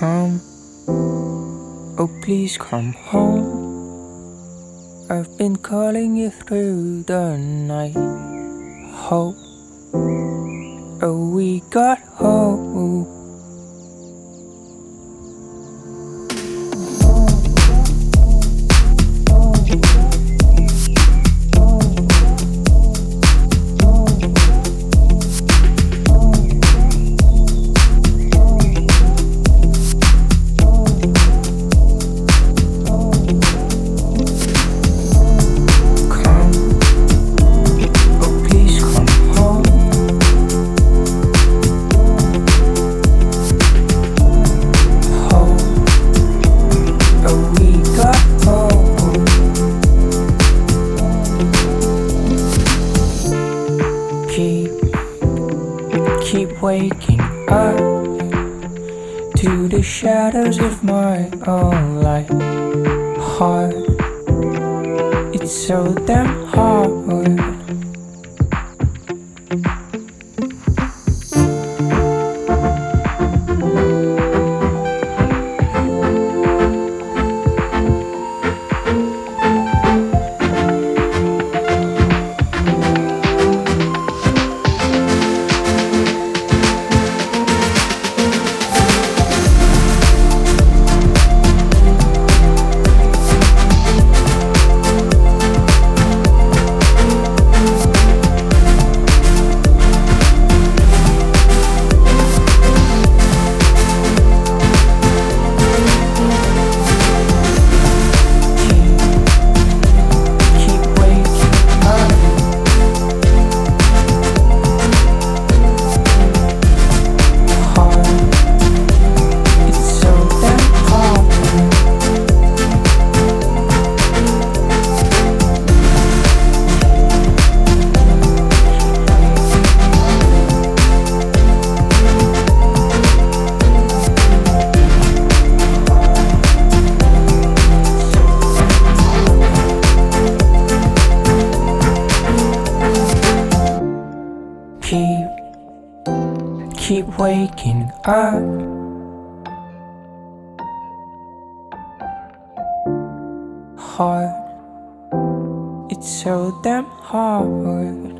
come, oh please come home. I've been calling you through the night. Hope, oh we got hope. Keep waking up to the shadows of my own life. Hard, it's so damn hard. Keep waking up. Hard, it's so damn hard.